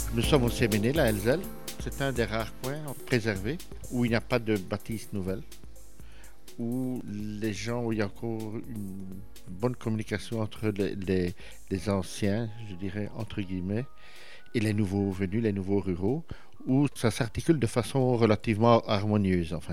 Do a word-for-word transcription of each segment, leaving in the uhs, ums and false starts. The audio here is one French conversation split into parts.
Nous sommes au Séménil, à Ellezelles. C'est un des rares coins préservés où il n'y a pas de bâtisse nouvelle, où les gens, où il y a encore une bonne communication entre les, les, les anciens, je dirais, entre guillemets, et les nouveaux venus, les nouveaux ruraux, où ça s'articule de façon relativement harmonieuse, enfin.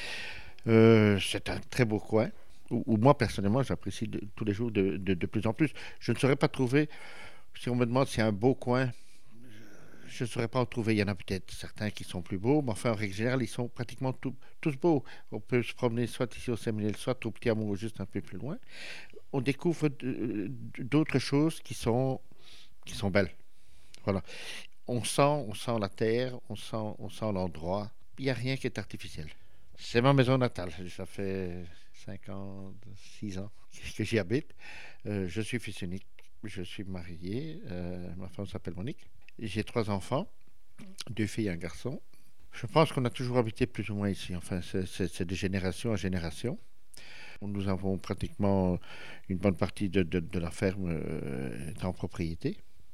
Euh, c'est un très beau coin, où, où moi, personnellement, j'apprécie de, tous les jours de, de, de plus en plus. Je ne saurais pas trouver, si on me demande s'il y a un beau coin, je ne saurais pas en trouver. Il y en a peut-être certains qui sont plus beaux, mais enfin, en règle générale, ils sont pratiquement tout, tous beaux. On peut se promener soit ici au Séménil, soit au Petit Amour, juste un peu plus loin. On découvre d'autres choses qui sont, qui sont belles. Voilà. On sent, on sent la terre, on sent, on sent l'endroit. Il n'y a rien qui est artificiel. C'est ma maison natale. Ça fait cinquante-six ans que j'y habite. Euh, je suis fils unique. Je suis marié. Euh, ma femme s'appelle Monique. J'ai trois enfants, deux filles et un garçon. Je pense qu'on a toujours habité plus ou moins ici. Enfin, c'est, c'est, c'est de génération en génération. Nous avons pratiquement une bonne partie de, de, de la ferme euh, en propriété.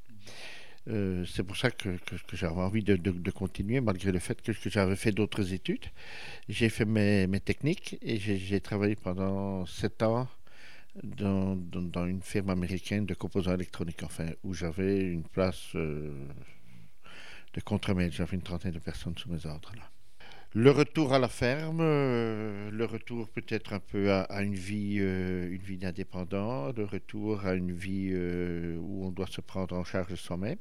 Euh, c'est pour ça que, que, que j'avais envie de, de, de continuer, malgré le fait que, que j'avais fait d'autres études. J'ai fait mes, mes techniques et j'ai, j'ai travaillé pendant sept ans dans, dans, dans une firme américaine de composants électroniques, enfin, où j'avais une place euh, de contremaître. J'avais une trentaine de personnes sous mes ordres là. Le retour à la ferme, euh, le retour peut-être un peu à, à une vie, euh, une vie d'indépendant, le retour à une vie euh, où on doit se prendre en charge soi-même,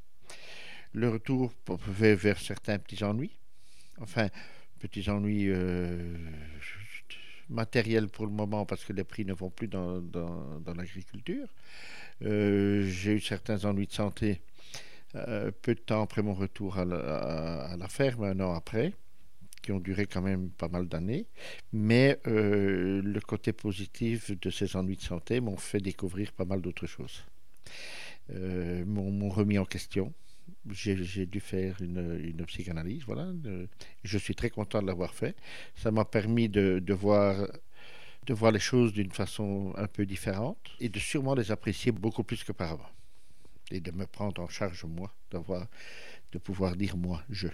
le retour vers, vers certains petits ennuis, enfin petits ennuis euh, matériels pour le moment parce que les prix ne vont plus dans, dans, dans l'agriculture. Euh, j'ai eu certains ennuis de santé euh, peu de temps après mon retour à la, à, à la ferme, un an après, qui ont duré quand même pas mal d'années. Mais euh, le côté positif de ces ennuis de santé m'ont fait découvrir pas mal d'autres choses. Euh, m'ont, m'ont remis en question. J'ai, j'ai dû faire une, une psychanalyse, voilà. Je suis très content de l'avoir fait. Ça m'a permis de, de voir de voir les choses d'une façon un peu différente et de sûrement les apprécier beaucoup plus qu'auparavant. Et de me prendre en charge moi, d'avoir, de pouvoir dire moi, je.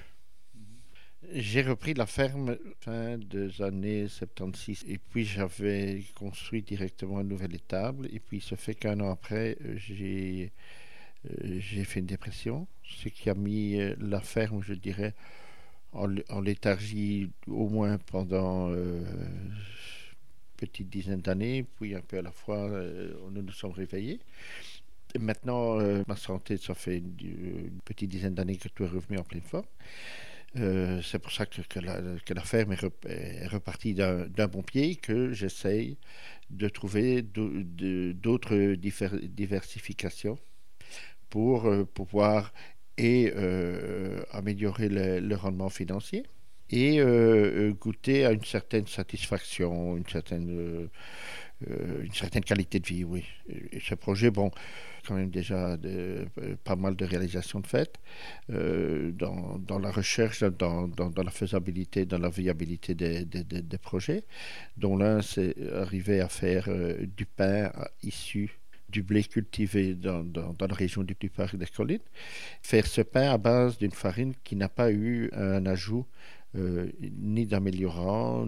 J'ai repris la ferme fin des années soixante-seize et puis j'avais construit directement une nouvelle étable et puis il se fait qu'un an après j'ai, euh, j'ai fait une dépression, ce qui a mis la ferme, je dirais, en, en léthargie au moins pendant euh, une petite dizaine d'années, puis un peu à la fois euh, nous nous sommes réveillés. Et maintenant, euh, ma santé, ça fait une, une petite dizaine d'années que tout est revenu en pleine forme. Euh, c'est pour ça que, que, la, que la ferme est, rep, est repartie d'un, d'un bon pied, que j'essaye de trouver de, de, d'autres differ, diversifications pour euh, pouvoir et euh, améliorer le, le rendement financier et euh, goûter à une certaine satisfaction, une certaine, euh, euh, une certaine qualité de vie, oui. Et ce projet, bon, quand même déjà de, euh, pas mal de réalisations de fait euh, dans, dans la recherche, dans, dans, dans la faisabilité, dans la viabilité des, des, des, des projets, dont l'un, c'est arriver à faire euh, du pain issu du blé cultivé dans, dans, dans la région du, du parc des Collines, faire ce pain à base d'une farine qui n'a pas eu un ajout Euh, ni d'améliorant,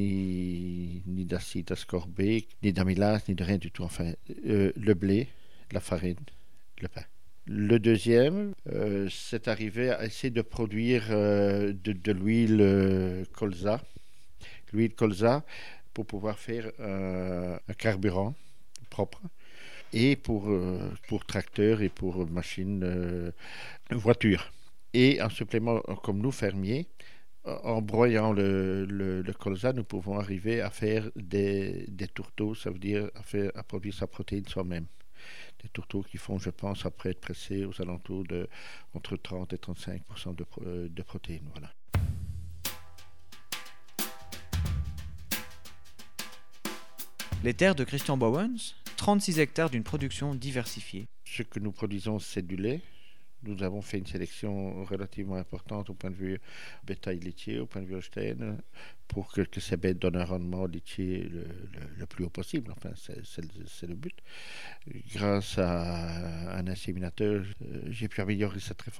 ni, ni d'acide ascorbique, ni d'amylase, ni de rien du tout. Enfin, euh, le blé, la farine, le pain. Le deuxième, euh, c'est arrivé à essayer de produire euh, de, de l'huile euh, colza, l'huile colza pour pouvoir faire euh, un carburant propre et pour, euh, pour tracteurs et pour machines, euh, voitures. Et en supplément, comme nous, fermiers, en broyant le, le, le colza, nous pouvons arriver à faire des, des tourteaux, ça veut dire à, faire, à produire sa protéine soi-même. Des tourteaux qui font, je pense, après être pressés, aux alentours de entre trente et trente-cinq pour cent de, de protéines. Voilà. Les terres de Christian Bouwens, trente-six hectares d'une production diversifiée. Ce que nous produisons, c'est du lait. Nous avons fait une sélection relativement importante au point de vue bétail laitier, au point de vue Holstein, pour que, que ces bêtes donnent un rendement laitier le, le, le plus haut possible. Enfin, c'est, c'est, c'est le but. Grâce à un inséminateur, j'ai pu améliorer ça très fort.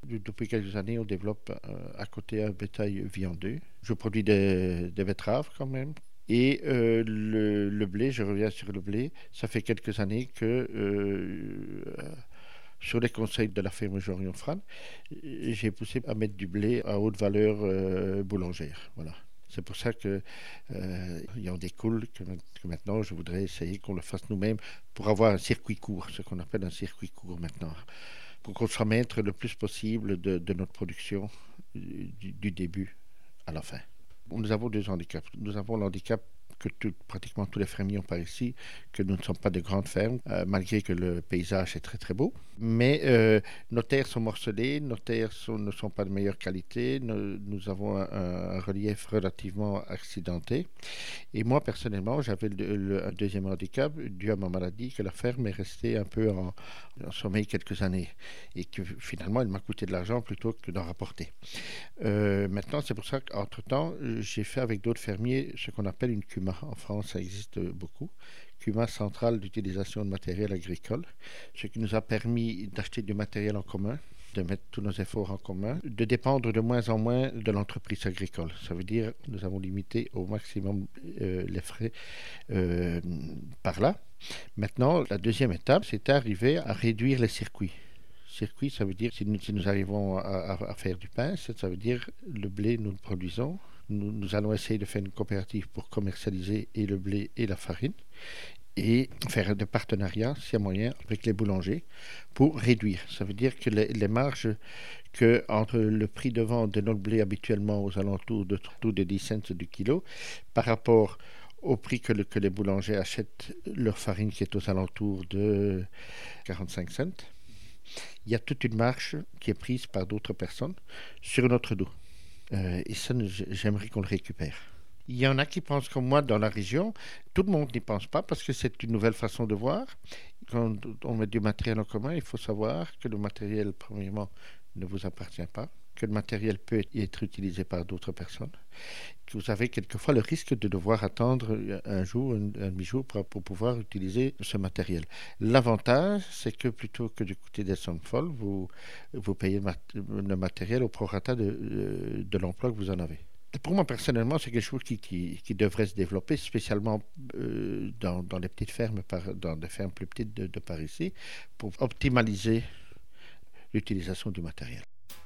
Depuis quelques années, on développe euh, à côté un bétail viandeux. Je produis des, des betteraves quand même. Et euh, le, le blé, je reviens sur le blé, ça fait quelques années que, euh, sur les conseils de la ferme Jorion Fran, j'ai poussé à mettre du blé à haute valeur euh, boulangère. Voilà. C'est pour ça que euh, il en découle que, que maintenant je voudrais essayer qu'on le fasse nous-mêmes pour avoir un circuit court, ce qu'on appelle un circuit court maintenant, pour qu'on soit maître le plus possible de, de notre production du, du début à la fin. Nous avons deux handicaps. Nous avons l'handicap que tout, pratiquement tous les fermiers ont par ici, que nous ne sommes pas de grandes fermes, euh, malgré que le paysage est très très beau. Mais euh, nos terres sont morcelées, nos terres sont, ne sont pas de meilleure qualité, nous, nous avons un, un relief relativement accidenté. Et moi, personnellement, j'avais le, le, un deuxième handicap dû à ma maladie, que la ferme est restée un peu en, en sommeil quelques années. Et que finalement, elle m'a coûté de l'argent plutôt que d'en rapporter. Euh, maintenant, c'est pour ça qu'entre-temps, j'ai fait avec d'autres fermiers ce qu'on appelle une C U M A. En France, ça existe beaucoup. C U M A, centrale d'utilisation de matériel agricole, ce qui nous a permis d'acheter du matériel en commun, de mettre tous nos efforts en commun, de dépendre de moins en moins de l'entreprise agricole. Ça veut dire que nous avons limité au maximum euh, les frais euh, par là. Maintenant, la deuxième étape, c'est d'arriver à réduire les circuits. Circuit, ça veut dire si nous, si nous arrivons à, à, à faire du pain, ça veut dire le blé, nous le produisons. Nous, nous allons essayer de faire une coopérative pour commercialiser et le blé et la farine et faire des partenariats, s'il y a moyen, avec les boulangers pour réduire. Ça veut dire que les, les marges que entre le prix de vente de notre blé habituellement aux alentours de, de dix cents du kilo par rapport au prix que, le, que les boulangers achètent leur farine qui est aux alentours de quarante-cinq cents, il y a toute une marge qui est prise par d'autres personnes sur notre dos. Euh, et ça, j'aimerais qu'on le récupère. Il y en a qui pensent comme moi dans la région. Tout le monde n'y pense pas parce que c'est une nouvelle façon de voir. Quand on met du matériel en commun, il faut savoir que le matériel, premièrement, ne vous appartient pas, que le matériel peut être utilisé par d'autres personnes, que vous avez quelquefois le risque de devoir attendre un jour, un, un demi-jour pour, pour pouvoir utiliser ce matériel. L'avantage, c'est que plutôt que de coûter des sommes folles, vous, vous payez le matériel au prorata de, de l'emploi que vous en avez. Pour moi, personnellement, c'est quelque chose qui, qui, qui devrait se développer, spécialement euh, dans, dans les petites fermes, par, dans des fermes plus petites de, de par ici, pour optimaliser l'utilisation du matériel.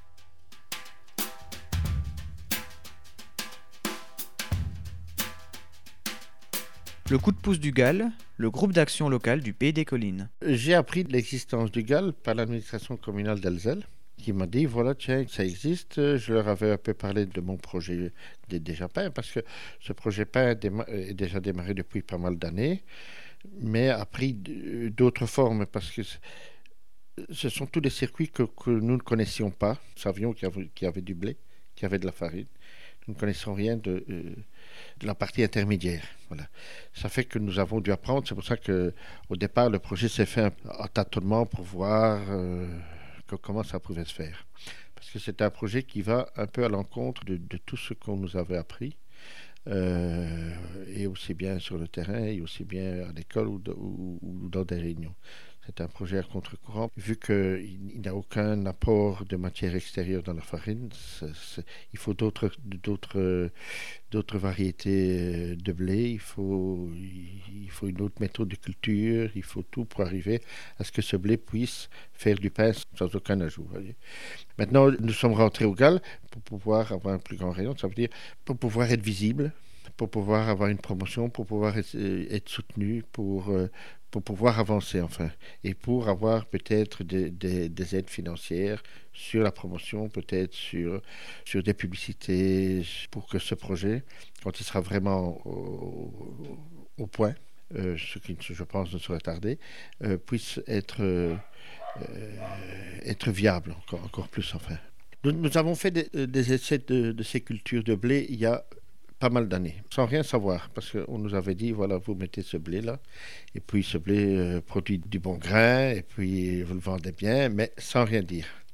Le coup de pouce du G A L, le groupe d'action local du Pays des Collines. J'ai appris l'existence du G A L par l'administration communale d'Elzel, qui m'a dit, voilà, tiens, ça existe. Je leur avais un peu parlé de mon projet de déjà pain, parce que ce projet pain est déjà démarré depuis pas mal d'années, mais a pris d'autres formes, parce que ce sont tous des circuits que, que nous ne connaissions pas. Nous savions qu'il y avait, qu'il y avait du blé, qu'il y avait de la farine. Nous ne connaissons rien de, euh, de la partie intermédiaire. Voilà. Ça fait que nous avons dû apprendre. C'est pour ça qu'au départ, le projet s'est fait en tâtonnement pour voir euh, que, comment ça pouvait se faire. Parce que c'est un projet qui va un peu à l'encontre de, de tout ce qu'on nous avait appris. Euh, et aussi bien sur le terrain, et aussi bien à l'école ou, de, ou, ou dans des réunions. C'est un projet à contre-courant. Vu qu'il n'y a aucun apport de matière extérieure dans la farine, c'est, c'est, il faut d'autres, d'autres, d'autres variétés de blé, il faut, il faut une autre méthode de culture, il faut tout pour arriver à ce que ce blé puisse faire du pain sans aucun ajout. Voyez. Maintenant, nous sommes rentrés au G A L pour pouvoir avoir un plus grand rayon, ça veut dire pour pouvoir être visible, pour pouvoir avoir une promotion, pour pouvoir être, être soutenu, pour... Euh, pour pouvoir avancer enfin, et pour avoir peut-être des, des, des aides financières sur la promotion, peut-être sur, sur des publicités, pour que ce projet, quand il sera vraiment au, au point, euh, ce qui je pense ne saurait tarder, euh, puisse être, euh, être viable encore, encore plus enfin. Nous, nous avons fait des, des essais de, de ces cultures de blé il y a pas mal d'années, sans rien savoir, parce qu'on nous avait dit, voilà, vous mettez ce blé-là, et puis ce blé euh, produit du bon grain, et puis vous le vendez bien, mais sans rien dire.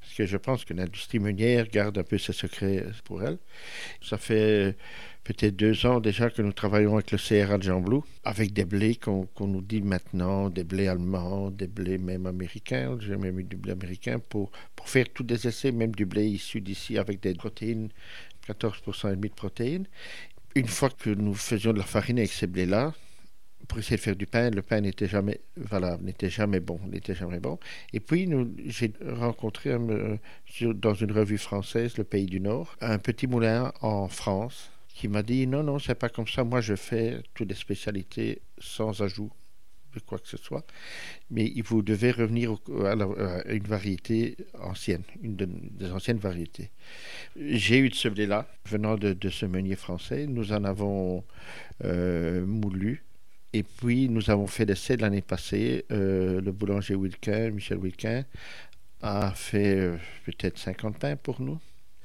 Parce que je pense que l'industrie meunière garde un peu ses secrets pour elle. Ça fait peut-être deux ans déjà que nous travaillons avec le C R A de Gembloux, avec des blés qu'on, qu'on nous dit maintenant, des blés allemands, des blés même américains, j'ai même eu du blé américain, pour, pour faire tous des essais, même du blé issu d'ici avec des protéines, quatorze pour cent et demi de protéines. Une fois que nous faisions de la farine avec ces blés-là, pour essayer de faire du pain, le pain n'était jamais valable, n'était jamais bon, n'était jamais bon. Et puis, nous, j'ai rencontré un, sur, dans une revue française, Le Pays du Nord, un petit moulin en France qui m'a dit non, non, c'est pas comme ça. Moi, je fais toutes les spécialités sans ajout de quoi que ce soit. Mais vous devez revenir au, à, la, à une variété ancienne, une de, des anciennes variétés. J'ai eu de ce blé-là, venant de, de ce meunier français. Nous en avons euh, moulu. Et puis, nous avons fait l'essai de l'année passée. Euh, le boulanger Wilquin, Michel Wilquin, a fait euh, peut-être cinquante pains pour nous,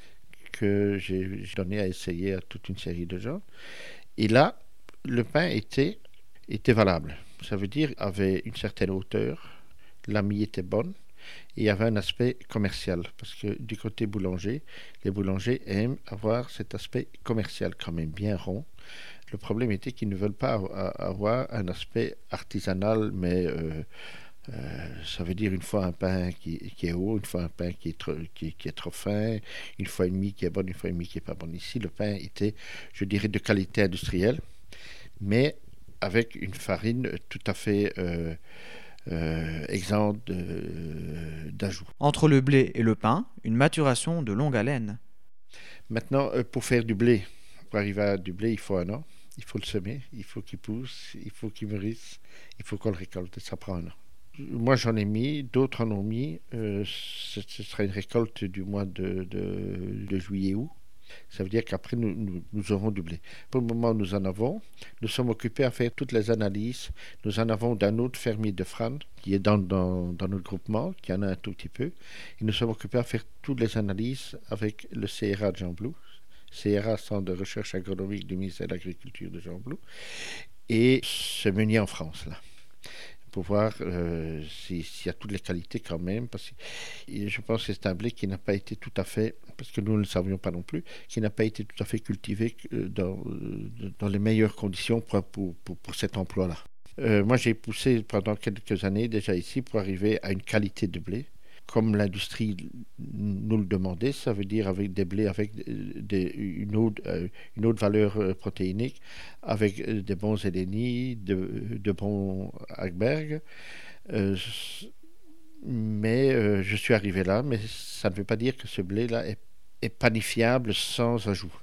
que j'ai, j'ai donné à essayer à toute une série de gens. Et là, le pain était, était valable. Ça veut dire avait une certaine hauteur, la mie était bonne, et il y avait un aspect commercial. Parce que du côté boulanger, les boulangers aiment avoir cet aspect commercial quand même bien rond. Le problème était qu'ils ne veulent pas avoir un aspect artisanal, mais euh, euh, ça veut dire une fois un pain qui, qui est haut, une fois un pain qui est, trop, qui, qui est trop fin, une fois une mie qui est bonne, une fois une mie qui n'est pas bonne. Ici, le pain était, je dirais, de qualité industrielle, mais avec une farine tout à fait euh, euh, exempte de, d'ajout. Entre le blé et le pain, une maturation de longue haleine. Maintenant, pour faire du blé, pour arriver à du blé, il faut un an. Il faut le semer, il faut qu'il pousse, il faut qu'il mûrisse, il faut qu'on le récolte. Ça prend un an. Moi, j'en ai mis, d'autres en ont mis. Euh, ce, ce sera une récolte du mois de, de, de juillet-août. Ça veut dire qu'après, nous, nous, nous aurons du blé. Pour le moment, nous en avons. Nous sommes occupés à faire toutes les analyses. Nous en avons d'un autre fermier de Frane, qui est dans, dans, dans notre groupement, qui en a un tout petit peu. Et nous sommes occupés à faire toutes les analyses avec le C R A de Gembloux. C R A, Centre de recherche agronomique du ministère de l'Agriculture de Gembloux, et ce meunier en France, là, pour voir euh, s'il y a toutes les qualités quand même, parce que je pense que c'est un blé qui n'a pas été tout à fait, parce que nous ne le savions pas non plus, qui n'a pas été tout à fait cultivé dans, dans les meilleures conditions pour, pour, pour, pour cet emploi-là. Euh, moi, j'ai poussé pendant quelques années déjà ici pour arriver à une qualité de blé, comme l'industrie nous le demandait, ça veut dire avec des blés avec des, une, haute, euh, une haute valeur euh, protéinique, avec euh, des bons Elenni, de, de bons Agberg. Euh, mais euh, je suis arrivé là, mais ça ne veut pas dire que ce blé-là est, est panifiable sans ajout.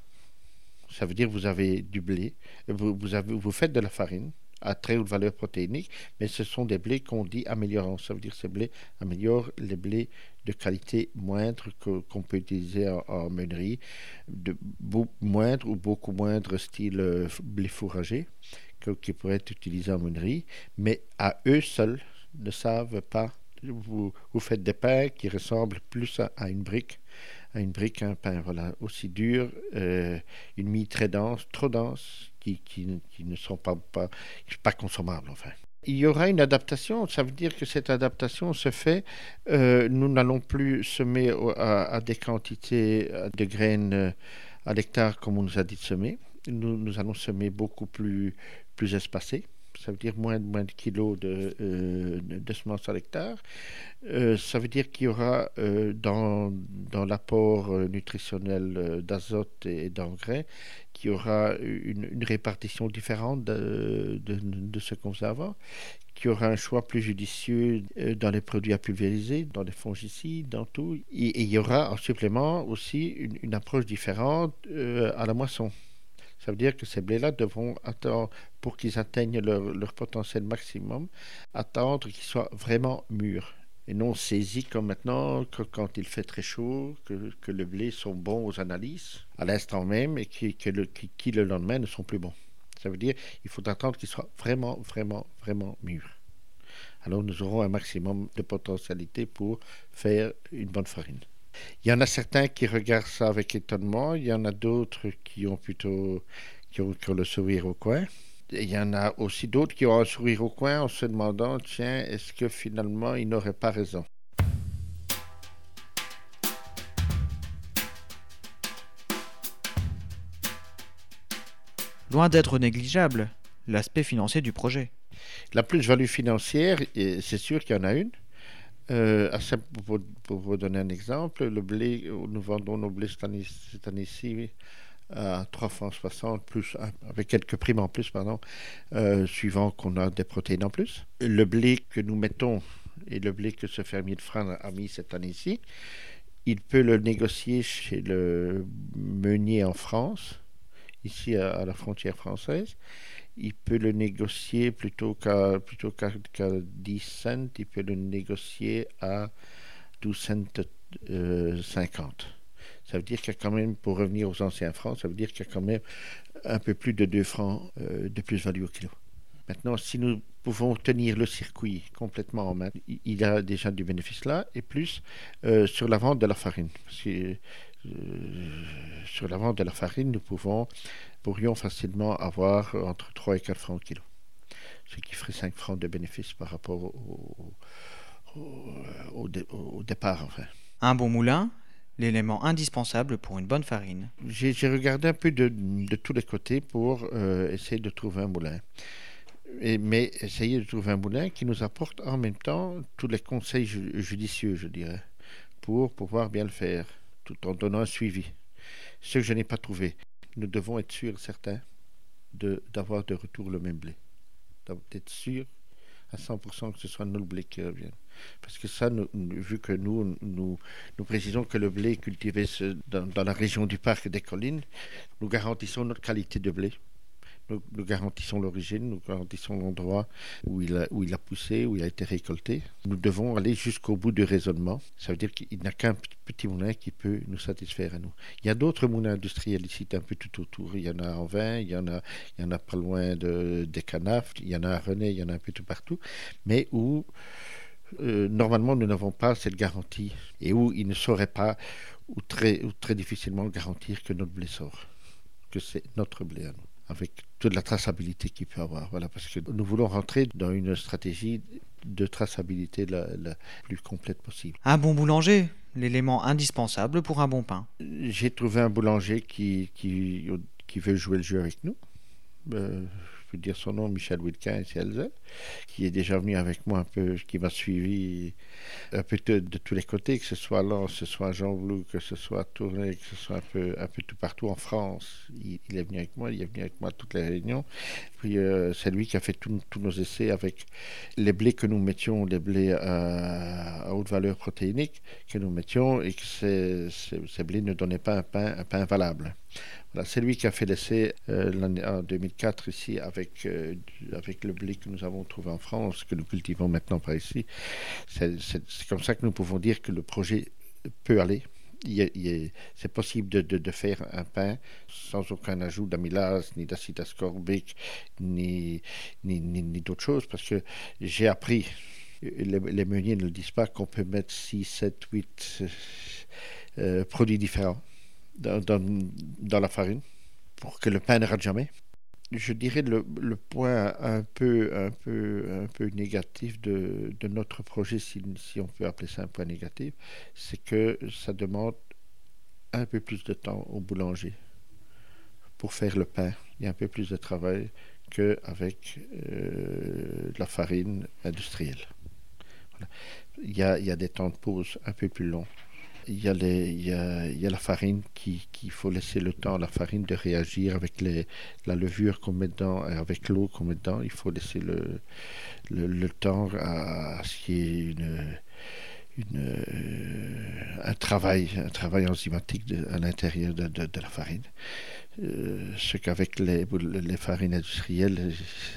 Ça veut dire que vous avez du blé, vous, vous, avez, vous faites de la farine, à très haute valeur protéinique, mais ce sont des blés qu'on dit améliorants. Ça veut dire que ces blés améliorent les blés de qualité moindre que, qu'on peut utiliser en, en meunerie, de beaucoup moindre ou beaucoup moindre style euh, blé fourragé, que, qui pourrait être utilisé en meunerie, mais à eux seuls ne savent pas. Vous, vous faites des pains qui ressemblent plus à, à une brique, à une brique, un pain voilà, aussi dur, euh, une mie très dense, trop dense, qui, qui, qui ne sont pas, pas, pas consommables, enfin. Il y aura une adaptation, ça veut dire que cette adaptation se fait, euh, nous n'allons plus semer à, à des quantités de graines à l'hectare comme on nous a dit de semer, nous, nous allons semer beaucoup plus, plus espacés. Ça veut dire moins, moins de kilos de, euh, de semences à l'hectare. Euh, ça veut dire qu'il y aura euh, dans, dans l'apport euh, nutritionnel euh, d'azote et d'engrais, qu'il y aura une, une répartition différente de, de, de ce qu'on faisait avant, qu'il y aura un choix plus judicieux euh, dans les produits à pulvériser, dans les fongicides, dans tout. Et, et il y aura en supplément aussi une, une approche différente euh, à la moisson. Ça veut dire que ces blés-là devront attendre, pour qu'ils atteignent leur, leur potentiel maximum, attendre qu'ils soient vraiment mûrs. Et non saisis comme maintenant, que quand il fait très chaud, que, que les blés sont bons aux analyses, à l'instant même, et qui, que le, qui, qui le lendemain ne sont plus bons. Ça veut dire qu'il faut attendre qu'ils soient vraiment, vraiment, vraiment mûrs. Alors nous aurons un maximum de potentialité pour faire une bonne farine. Il y en a certains qui regardent ça avec étonnement, il y en a d'autres qui ont plutôt qui ont, qui ont le sourire au coin. Et il y en a aussi d'autres qui ont un sourire au coin en se demandant, tiens, est-ce que finalement ils n'auraient pas raison? Loin d'être négligeable, l'aspect financier du projet. La plus-value financière, et c'est sûr qu'il y en a une. Euh, à ça, pour, pour vous donner un exemple, le blé, nous vendons nos blés cette année, cette année-ci à trois francs soixante, plus, avec quelques primes en plus, pardon, euh, suivant qu'on a des protéines en plus. Le blé que nous mettons et le blé que ce fermier de Frasnes a mis cette année-ci, il peut le négocier chez le meunier en France, ici à, à la frontière française. Il peut le négocier plutôt qu'à, plutôt qu'à, qu'à dix cents, il peut le négocier à douze cents euh, cinquante. Ça veut dire qu'il y a quand même, pour revenir aux anciens francs, ça veut dire qu'il y a quand même un peu plus de deux francs euh, de plus-value au kilo. Maintenant, si nous pouvons tenir le circuit complètement en main, il y a déjà du bénéfice là, et plus euh, sur la vente de la farine. Parce que, euh, sur la vente de la farine, nous pouvons, pourrions facilement avoir entre trois et quatre francs au kilo. Ce qui ferait cinq francs de bénéfice par rapport au, au, au, dé, au départ. Enfin. Un bon moulin, l'élément indispensable pour une bonne farine. J'ai, j'ai regardé un peu de, de tous les côtés pour euh, essayer de trouver un moulin. Et, mais essayer de trouver un moulin qui nous apporte en même temps tous les conseils ju- judicieux, je dirais, pour pouvoir bien le faire, tout en donnant un suivi. Ce que je n'ai pas trouvé. Nous devons être sûrs, certains, de, d'avoir de retour le même blé. D'être sûrs à cent pour cent que ce soit nous le blé qui revient. Parce que ça, nous, vu que nous, nous, nous précisons que le blé est cultivé dans, dans la région du parc et des collines, nous garantissons notre qualité de blé. Nous, nous garantissons l'origine, nous garantissons l'endroit où il, a, où il a poussé, où il a été récolté. Nous devons aller jusqu'au bout du raisonnement. Ça veut dire qu'il n'y a qu'un petit moulin qui peut nous satisfaire à nous. Il y a d'autres moulins industriels ici, un peu tout autour. Il y en a en Vin, il y en a, il y en a pas loin de, des Canafes, il y en a à René, il y en a un peu tout partout. Mais où, euh, normalement, nous n'avons pas cette garantie et où il ne saurait pas, ou très, ou très difficilement garantir que notre blé sort, que c'est notre blé à nous, avec toute la traçabilité qu'il peut avoir. Voilà, parce que nous voulons rentrer dans une stratégie de traçabilité la, la plus complète possible. Un bon boulanger, l'élément indispensable pour un bon pain. J'ai trouvé un boulanger qui, qui, qui veut jouer le jeu avec nous. Euh, je peux dire son nom, Michel Wilkin, ici à Elzel, qui est déjà venu avec moi un peu, qui m'a suivi un peu de, de tous les côtés, que ce soit Lens, que ce soit Jean-Blou, que ce soit Tournai, que ce soit un peu, un peu tout partout en France. Il, il est venu avec moi, il est venu avec moi à toutes les réunions. Puis euh, c'est lui qui a fait tous nos essais avec les blés que nous mettions, les blés à, à haute valeur protéinique que nous mettions, et que ces, ces, ces blés ne donnaient pas un pain, un pain valable. Voilà, c'est lui qui a fait l'essai euh, en deux mille quatre ici avec, euh, avec le blé que nous avons trouvé en France, que nous cultivons maintenant par ici. C'est, c'est, c'est comme ça que nous pouvons dire que le projet peut aller. Il y a, il y a, c'est possible de, de, de faire un pain sans aucun ajout d'amylase, ni d'acide ascorbique, ni, ni, ni, ni d'autres choses, parce que j'ai appris, les, les meuniers ne le disent pas, qu'on peut mettre six, sept, huit euh, produits différents Dans, dans, dans la farine pour que le pain ne rate jamais. Je dirais le, le point un peu, un peu, un peu négatif de, de notre projet, si, si on peut appeler ça un point négatif, c'est que ça demande un peu plus de temps au boulanger pour faire le pain. Il y a un peu plus de travail qu'avec euh, la farine industrielle. Voilà. Il y a, il y a des temps de pause un peu plus longs. Il y, a les, il, y a, il y a la farine qui, qu'il faut laisser le temps à la farine de réagir avec les, la levure qu'on met dedans et avec l'eau qu'on met dedans. Il faut laisser le, le, le temps à, à ce qu'il y ait une, une, euh, un, travail, un travail enzymatique de, à l'intérieur de, de, de la farine. Euh, ce qu'avec les, les farines industrielles,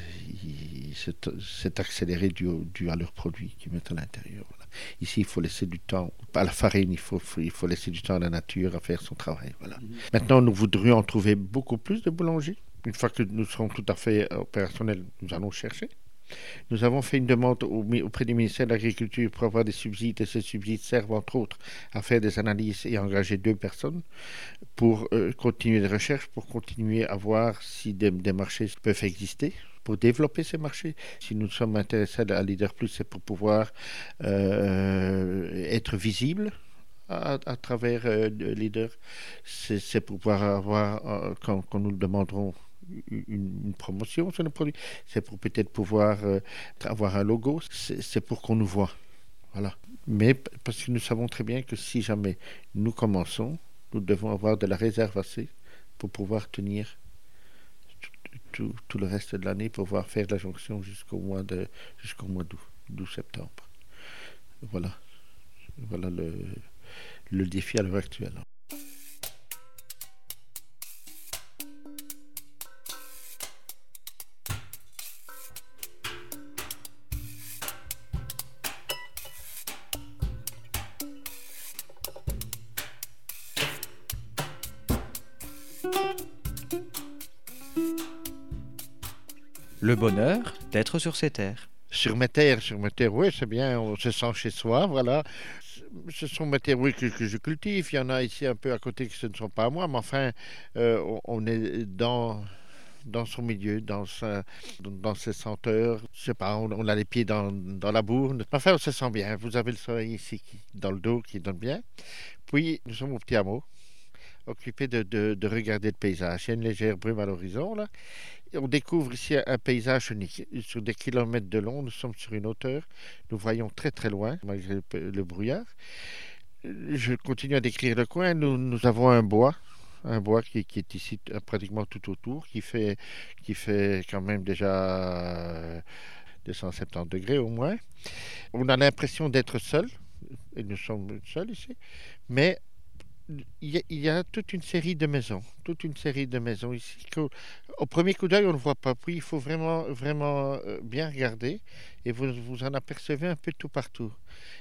il, c'est, c'est accéléré dû, dû à leurs produits qu'ils mettent à l'intérieur. Voilà. Ici, il faut laisser du temps, à la farine, il faut, il faut laisser du temps à la nature à faire son travail. Voilà. Mmh. Maintenant, nous voudrions trouver beaucoup plus de boulangers. Une fois que nous serons tout à fait opérationnels, nous allons chercher. Nous avons fait une demande au, auprès du ministère de l'Agriculture pour avoir des subsides, et ces subsides servent entre autres à faire des analyses et à engager deux personnes pour euh, continuer les recherches, pour continuer à voir si des, des marchés peuvent exister, pour développer ces marchés. Si nous sommes intéressés à Leader Plus, c'est pour pouvoir euh, être visible à, à travers euh, Leader. C'est, c'est pour pouvoir avoir, euh, quand, quand nous le demanderons, une, une promotion sur nos produits, c'est pour peut-être pouvoir euh, avoir un logo, c'est, c'est pour qu'on nous voit. Voilà. Mais p- parce que nous savons très bien que si jamais nous commençons, nous devons avoir de la réserve assez pour pouvoir tenir tout, tout le reste de l'année, pour pouvoir faire la jonction jusqu'au mois de jusqu'au mois d'août, d'août septembre. Voilà, voilà le, le défi à l'heure actuelle. Le bonheur d'être sur ces terres. Sur mes terres, sur mes terres, oui, c'est bien, on se sent chez soi, voilà. Ce sont mes terres, oui, que, que je cultive. Il y en a ici un peu à côté que ce ne sont pas à moi, mais enfin, euh, on, on est dans, dans son milieu, dans, sa, dans ses senteurs. Je sais pas, on, on a les pieds dans, dans la boue. Enfin, on se sent bien. Vous avez le soleil ici qui, dans le dos qui donne bien. Puis, nous sommes au petit hameau, occupés de, de, de regarder le paysage. Il y a une légère brume à l'horizon, là. On découvre ici un paysage unique. Sur des kilomètres de long, nous sommes sur une hauteur. Nous voyons très très loin, malgré le, le brouillard. Je continue à décrire le coin. Nous, nous avons un bois, un bois qui, qui est ici euh, pratiquement tout autour, qui fait, qui fait quand même déjà euh, deux cent soixante-dix degrés au moins. On a l'impression d'être seul, et nous sommes seuls ici, mais il y, a, il y a toute une série de maisons, toute une série de maisons ici. qu'au- Au premier coup d'œil, on ne voit pas. Puis il faut vraiment, vraiment euh, bien regarder et vous vous en apercevez un peu tout partout.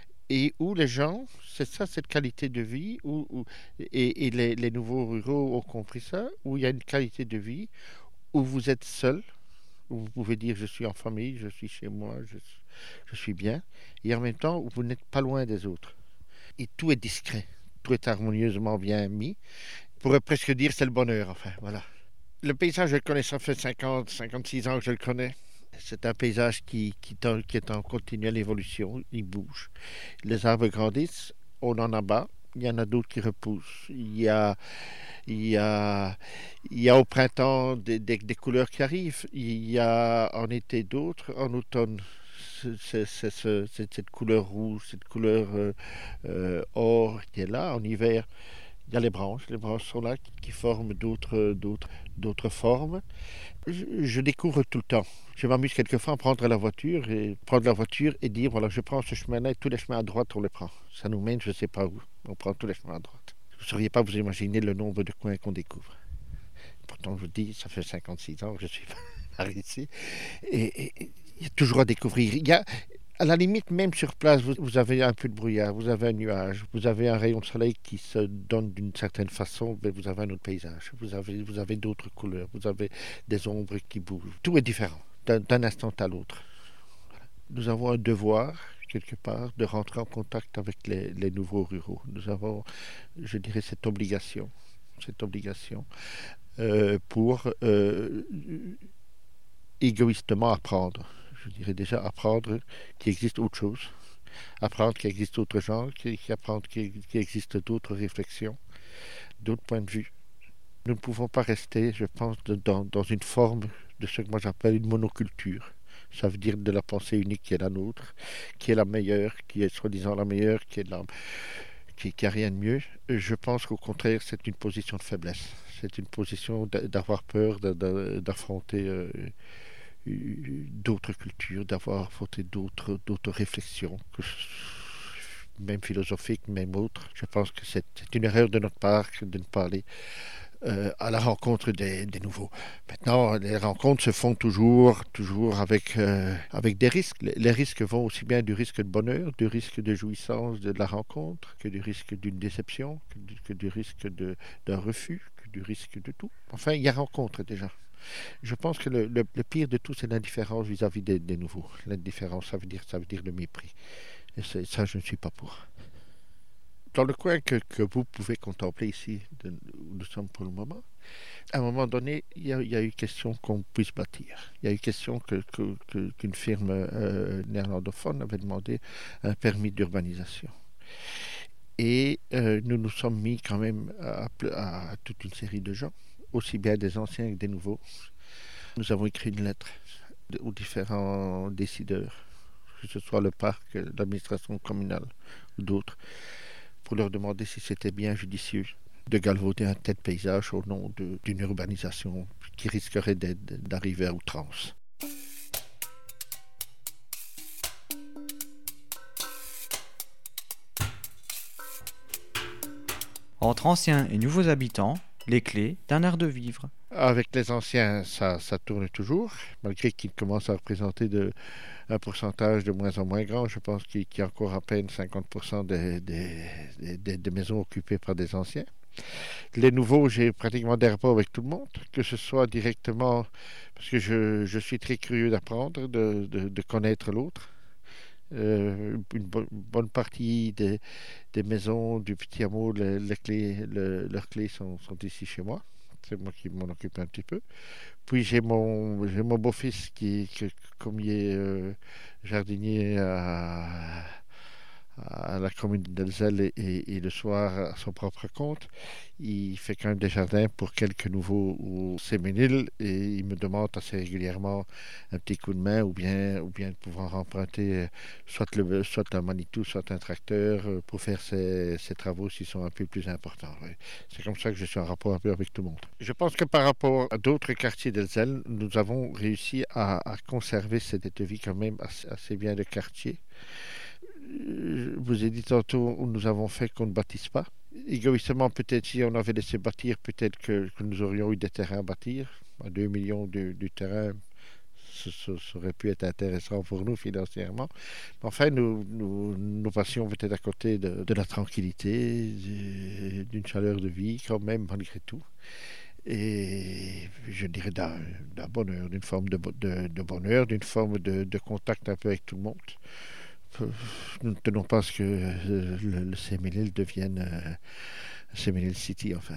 Et où les gens, c'est ça, cette qualité de vie, où, où- et, et les, les nouveaux ruraux ont compris ça, où il y a une qualité de vie, où vous êtes seul, où vous pouvez dire je suis en famille, je suis chez moi, je, je suis bien, et en même temps où vous n'êtes pas loin des autres. Et tout est discret, tout est harmonieusement bien mis. On pourrait presque dire c'est le bonheur, enfin, voilà. Le paysage, je le connais, ça fait cinquante, cinquante-six ans que je le connais. C'est un paysage qui, qui, est en- qui est en continuelle évolution, il bouge. Les arbres grandissent, on en abat, il y en a d'autres qui repoussent. Il y a, il y a, il y a au printemps des, des- des couleurs qui arrivent, il y a en été d'autres, en automne. C'est c'est- c'est ce- c'est cette couleur rouge, cette couleur euh, euh, or qui est là. En hiver, il y a les branches. Les branches sont là qui, qui forment d'autres, d'autres, d'autres formes. Je, je découvre tout le temps. Je m'amuse quelquefois à prendre la voiture et prendre la voiture et dire voilà, je prends ce chemin-là et tous les chemins à droite, on les prend. Ça nous mène, je ne sais pas où. On prend tous les chemins à droite. Vous ne sauriez pas vous imaginer le nombre de coins qu'on découvre. Pourtant, je vous dis, ça fait cinquante-six ans que je suis par ici. Et, et- et il y a toujours à découvrir. Il y a, à la limite, même sur place, vous, vous avez un peu de brouillard, vous avez un nuage, vous avez un rayon de soleil qui se donne d'une certaine façon, mais vous avez un autre paysage, vous avez, vous avez d'autres couleurs, vous avez des ombres qui bougent. Tout est différent d'un d'un instant à l'autre. Nous avons un devoir, quelque part, de rentrer en contact avec les, les nouveaux ruraux. Nous avons, je dirais, cette obligation, cette obligation euh, pour euh, égoïstement apprendre. Je dirais déjà apprendre qu'il existe autre chose, apprendre qu'il existe d'autres gens, qu'il apprendre qu'il qu'il existe d'autres réflexions, d'autres points de vue. Nous ne pouvons pas rester, je pense, de- dans, dans une forme de ce que moi j'appelle une monoculture. Ça veut dire de la pensée unique qui est la nôtre, qui est la meilleure, qui est soi-disant la meilleure, qui est la, qui, qui a rien de mieux. Je pense qu'au contraire, c'est une position de faiblesse. C'est une position d'a- d'avoir peur, d'a- d'a- d'affronter euh, d'autres cultures, d'avoir affronté d'autres d'autres réflexions, que ce- même philosophiques, même autres. Je pense que c'est c'est une erreur de notre part de ne pas aller euh, à la rencontre des, des nouveaux. Maintenant, les rencontres se font toujours, toujours avec, euh, avec des risques. Les, les risques vont aussi bien du risque de bonheur, du risque de jouissance de la rencontre, que du risque d'une déception, que du, que du risque de- d'un refus, que du risque de tout. Enfin, il y a rencontre déjà. Je pense que le, le- le pire de tout, c'est l'indifférence vis-à-vis des, des nouveaux. L'indifférence, ça veut dire, ça veut dire le mépris. Et c'est- ça, je ne suis pas pour. Dans le coin que, que vous pouvez contempler ici, de- où nous sommes pour le moment, à un moment donné, il y a, il y a eu question qu'on puisse bâtir. Il y a eu question que, que- que- qu'une firme euh, néerlandophone avait demandé un permis d'urbanisation. Et euh, nous nous sommes mis quand même à, à toute une série de gens, aussi bien des anciens que des nouveaux, Nous avons écrit une lettre aux différents décideurs, que ce soit le parc, l'administration communale ou d'autres, pour leur demander si c'était bien judicieux de galvauder un tel paysage au nom de- d'une urbanisation qui risquerait d'être- d'arriver à outrance. Entre anciens et nouveaux habitants, les clés d'un art de vivre. Avec les anciens, ça, ça tourne toujours, malgré qu'ils commencent à représenter de, un pourcentage de moins en moins grand. Je pense qu'il qu'il y a encore à peine cinquante pour cent des, des, des- des- des maisons occupées par des anciens. Les nouveaux, j'ai pratiquement des rapports avec tout le monde, que ce soit directement, parce que je, je suis très curieux d'apprendre, de, de- de connaître l'autre. Euh, une bo- bonne partie des, des maisons du petit hameau, les, les clés, le- leurs clés sont, sont ici chez moi. C'est moi qui m'en occupe un petit peu. Puis j'ai mon, j'ai mon beau-fils qui, qui- comme il est euh, jardinier à, à la commune d'Elzel et, et- et le soir à son propre compte, il fait quand même des jardins pour quelques nouveaux ou séméniles et il me demande assez régulièrement un petit coup de main ou bien, ou bien de pouvoir emprunter euh, soit, le, soit un Manitou, soit un tracteur euh, pour faire ces, ces travaux s'ils sont un peu plus importants. Ouais. C'est comme ça que je suis en rapport un peu avec tout le monde. Je pense que par rapport à d'autres quartiers d'Elzel, nous avons réussi à, à conserver cette vie quand même assez, assez bien de quartier. Je vous ai dit tantôt où nous avons fait qu'on ne bâtisse pas. Égoïstement, peut-être si on avait laissé bâtir, peut-être que, que nous aurions eu des terrains à bâtir. À deux millions de, de terrains, ce, ce- ça aurait pu être intéressant pour nous financièrement. Mais enfin, nous, nous, nous passions peut-être à côté de, de la tranquillité, de- d'une chaleur de vie quand même, malgré tout. Et je dirais d'un d'un bonheur, d'une forme de, bo- de- de bonheur, d'une forme de, de contact un peu avec tout le monde. Peu- Nous ne tenons pas à ce que euh, le, le Séménil devienne euh, Séménil City, enfin.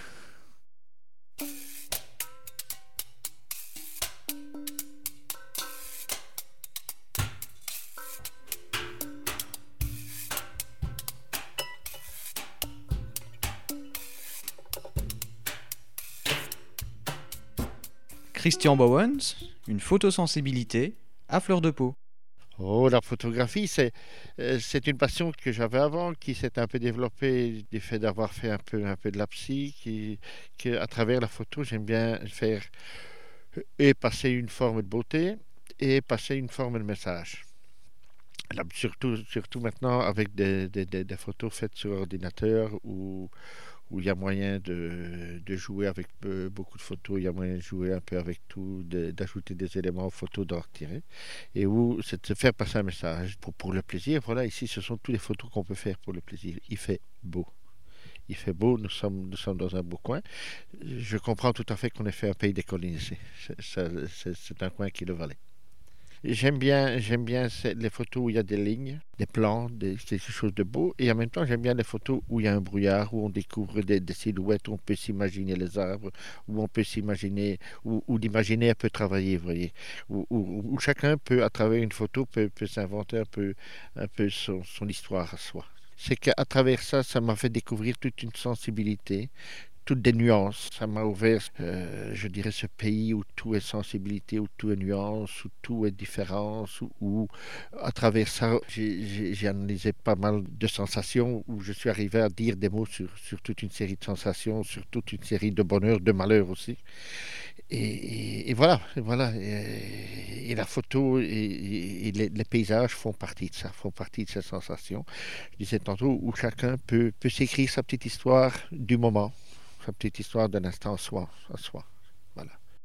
Christian Bowens, une photosensibilité à fleur de peau. Oh, la photographie, c'est euh, c'est une passion que j'avais avant, qui s'est un peu développée du fait d'avoir fait un peu, un peu de la psy, qui, que, à travers la photo, j'aime bien faire et passer une forme de beauté et passer une forme de message. Là, surtout, surtout maintenant avec des, des- des- des photos faites sur ordinateur où, où il y a moyen de, de jouer avec euh, beaucoup de photos, il y a moyen de jouer un peu avec tout, de- d'ajouter des éléments aux photos, d'en retirer, et où c'est de se faire passer un message pour, pour le plaisir. Voilà, ici, ce sont toutes les photos qu'on peut faire pour le plaisir. Il fait beau. Il fait beau, nous sommes, nous sommes dans un beau coin. Je comprends tout à fait qu'on ait fait un pays décolonisé. C'est ça- c'est- c'est un coin qui le valait. J'aime bien, j'aime bien ces- les photos où il y a des lignes, des plans, des, quelque chose de beau. Et en même temps, j'aime bien les photos où il y a un brouillard, où on découvre des, des silhouettes, où on peut s'imaginer les arbres, où on peut s'imaginer, où, où l'imaginaire peut travailler, vous voyez. Où, où- où chacun peut, à travers une photo, peut, peut s'inventer un peu, un peu son, son histoire à soi. C'est qu'à travers ça, ça m'a fait découvrir toute une sensibilité, toutes des nuances. Ça m'a ouvert, euh, je dirais, ce pays où tout est sensibilité, où tout est nuance, où tout est différence, où, où, à travers ça, j'ai j'ai- j'ai analysé pas mal de sensations, où je suis arrivé à dire des mots sur, sur toute une série de sensations, sur toute une série de bonheur, de malheur aussi. Et, et- et voilà, et voilà. Et, et la photo et, et- et les, les paysages font partie de ça, font partie de ces sensations. Je disais tantôt où chacun peut, peut s'écrire sa petite histoire du moment, sa petite histoire d'un instant à soi, à soi. Voilà.